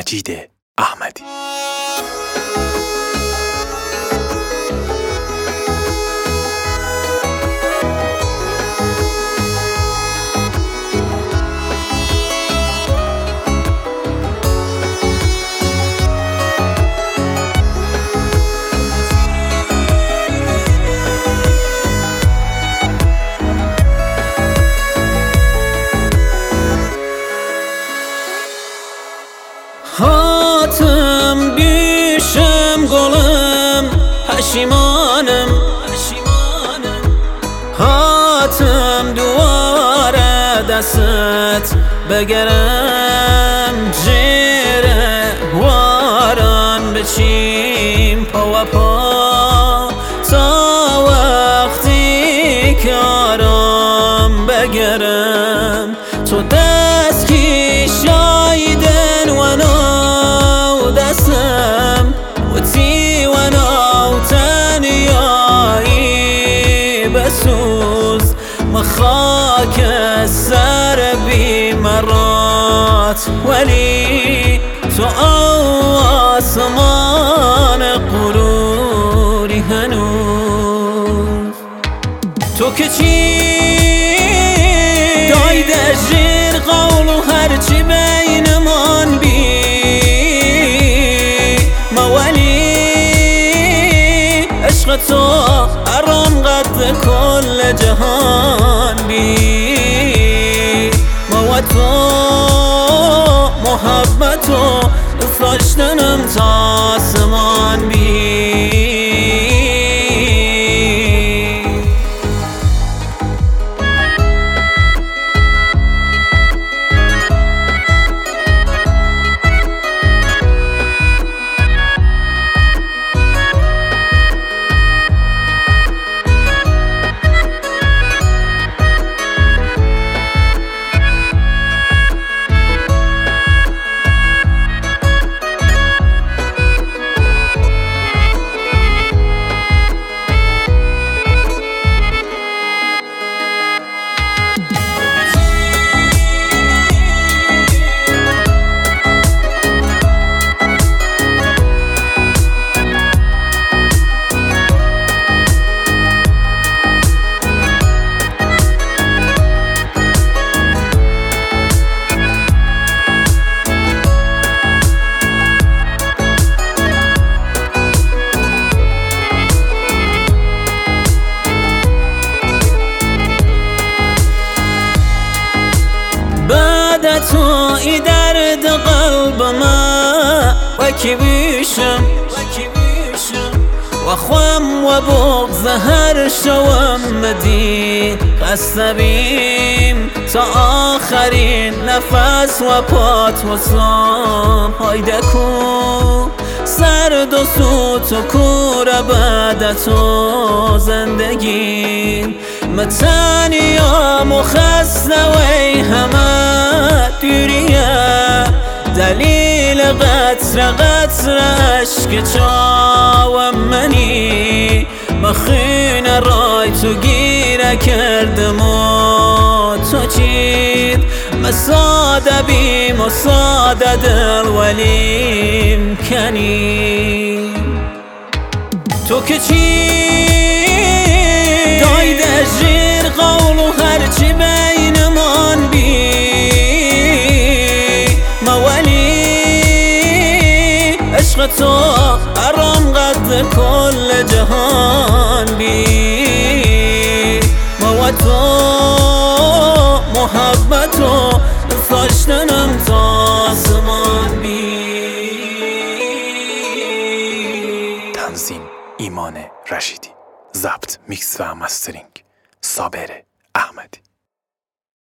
مجید احمدی. هاتم بیشم گلم پشیمانم، هاتم دواره دستت بگرم، جیره واران بچیم پا و پا تا وقتی که آرام بگرم. تو دست کی شایدن و نو دستم و تی و نو تنیایی بسوز، مخاک سر بی مرات ولی تو آسمان غروری هنوز. تو که چی دایده جیر قول و هرچی بینمان بی مولی، عشق تو ارام قد کل جهان بی مو تو محبت و داشتنم تا آسمان بی. تو ای درد قلب ما و کی بیشم و خوام و بغض هر شوم مدی خسته بیم تا آخرین نفس و پات و سام. هایده کو سرد و سوت و کور بعد تو زندگی متنیام و خسته وی همه دوریه، دلیل قطر قطر عشق چاوم منی مخین رای تو گیره کردم و تو چید مساده بیم و ساده دل ولیم کنی. تو که چی دایده جیر قول و هرچی بینمان بی مولی، عشق تو ارام قد کل جهان بی مو تو محبت و داشتنم تا آسمان بی. تنظیم ایمان رشیدی، ضبط میکس و مسترینگ صابر